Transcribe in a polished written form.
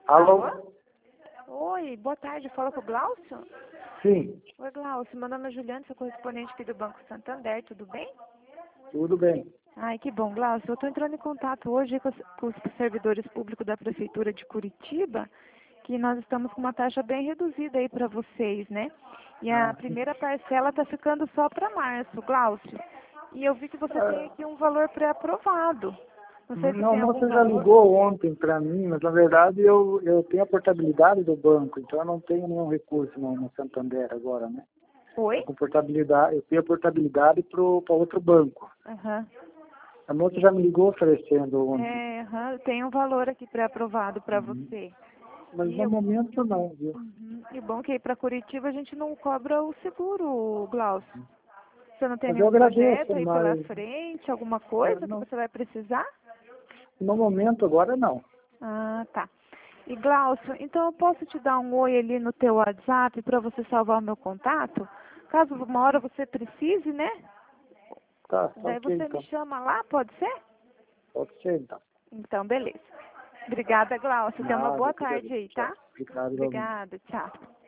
Alô? Oi, boa tarde. Fala com o Glaucio? Sim, Oi, Glaucio. Meu nome é Juliana, sou correspondente aqui do Banco Santander. Tudo bem? tudo bem. Ai, que bom, Glaucio. Eu estou entrando em contato hoje com os servidores públicos da Prefeitura de Curitiba, que nós estamos com uma taxa bem reduzida aí para vocês, né? E a primeira parcela está ficando só para março, Glaucio. E eu vi que você tem aqui um valor pré-aprovado. Não sei se Não, tem algum você já valor. ligou ontem para mim, mas na verdade eu tenho a portabilidade do banco, então eu não tenho nenhum recurso no Santander agora, né? Oi? Com portabilidade, eu tenho a portabilidade para outro banco. Aham. A moça já me ligou oferecendo ontem, Tem um valor aqui pré-aprovado para Uhum. você. mas E no eu, momento não, viu? e bom que aí para Curitiba a gente não cobra o seguro, Glaucio. Você não tem Mas eu nenhum projeto agradeço, aí pela mas frente, alguma coisa que não, você vai precisar? no momento agora não. Ah, tá. E Glaucio, então eu posso te dar um oi ali no teu WhatsApp para você salvar o meu contato? Caso uma hora você precise, né? Tá Daí ok você me então. chama lá, pode ser? Pode ser então. Então, beleza. Obrigada, Glaucio. Tenha uma Nada, boa cuida tarde bem. aí, Tchau. tá? Obrigado, igualmente. Obrigada, tchau.